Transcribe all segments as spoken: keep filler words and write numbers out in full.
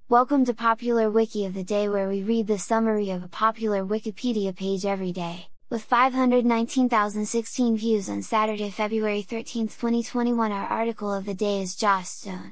Welcome to Popular Wiki of the Day, where we read the summary of a popular Wikipedia page every day. With five hundred nineteen thousand sixteen views on Saturday, February thirteenth, twenty twenty-one, our article of the day is Joss Stone.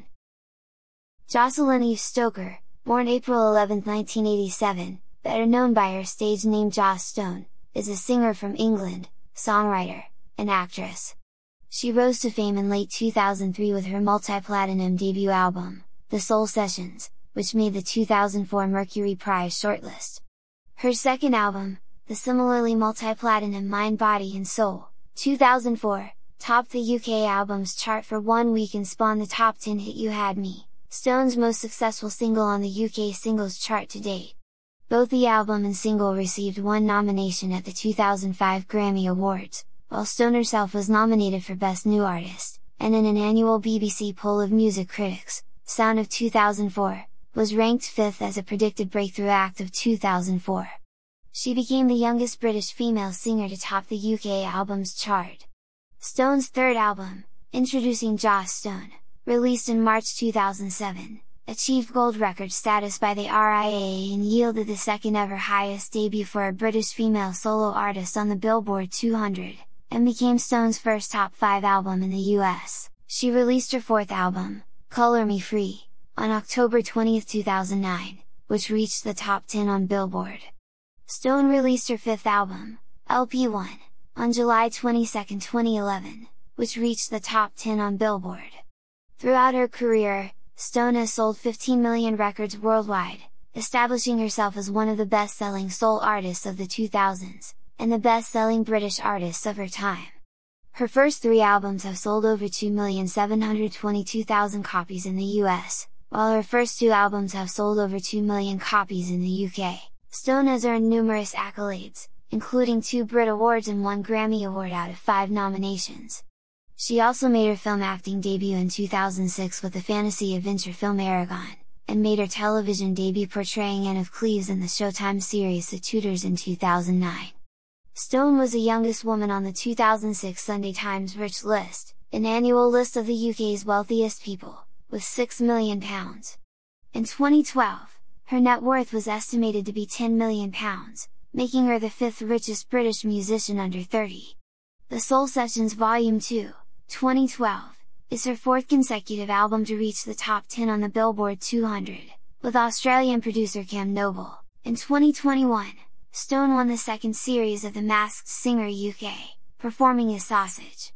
Jocelyn Eve Stoker, born April eleventh, nineteen eighty-seven, better known by her stage name Joss Stone, is a singer from England, songwriter, and actress. She rose to fame in late two thousand three with her multi-platinum debut album, The Soul Sessions, which made the two thousand four Mercury Prize shortlist. Her second album, the similarly multi-platinum Mind, Body and Soul, two thousand four, topped the U K albums chart for one week and spawned the top ten hit You Had Me, Stone's most successful single on the U K singles chart to date. Both the album and single received one nomination at the two thousand five Grammy Awards, while Stone herself was nominated for Best New Artist, and in an annual B B C poll of music critics, Sound of two thousand four, was ranked fifth as a predicted breakthrough act of two thousand four. She became the youngest British female singer to top the U K albums chart. Stone's third album, Introducing Joss Stone, released in March two thousand seven, achieved gold record status by the R I A A and yielded the second ever highest debut for a British female solo artist on the Billboard two hundred, and became Stone's first top five album in the U S. She released her fourth album, Color Me Free, on October twentieth, two thousand nine, which reached the top ten on Billboard. Stone released her fifth album, L P one, on July twenty-second, twenty eleven, which reached the top ten on Billboard. Throughout her career, Stone has sold fifteen million records worldwide, establishing herself as one of the best-selling soul artists of the two thousands, and the best-selling British artists of her time. Her first three albums have sold over two million seven hundred twenty-two thousand copies in the U S, while her first two albums have sold over two million copies in the U K. Stone has earned numerous accolades, including two Brit Awards and one Grammy Award out of five nominations. She also made her film acting debut in two thousand six with the fantasy adventure film Eragon, and made her television debut portraying Anne of Cleves in the Showtime series The Tudors in two thousand nine. Stone was the youngest woman on the two thousand six Sunday Times Rich List, an annual list of the U K's wealthiest people, with six million pounds. In twenty twelve, her net worth was estimated to be ten million pounds, making her the fifth richest British musician under thirty. The Soul Sessions Volume two, twenty twelve, is her fourth consecutive album to reach the top ten on the Billboard two hundred, with Australian producer Cam Noble. In twenty twenty-one, Stone won the second series of The Masked Singer U K, performing as Sausage.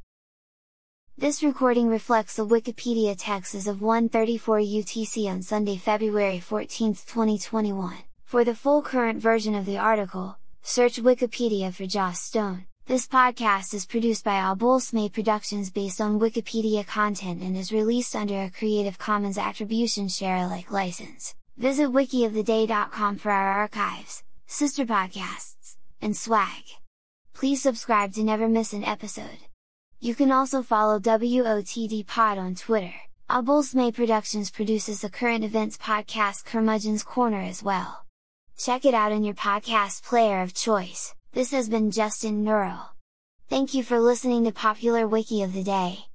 This recording reflects the Wikipedia text as of one thirty-four U T C on Sunday, February fourteenth, twenty twenty-one. For the full current version of the article, search Wikipedia for Joss Stone. This podcast is produced by Albulsme Productions based on Wikipedia content and is released under a Creative Commons Attribution Share Alike license. Visit wiki of the day dot com for our archives, sister podcasts, and swag. Please subscribe to never miss an episode. You can also follow W O T D Pod on Twitter. Albulsme Productions produces the current events podcast Curmudgeon's Corner as well. Check it out in your podcast player of choice. This has been Justin Neural. Thank you for listening to Popular Wiki of the Day.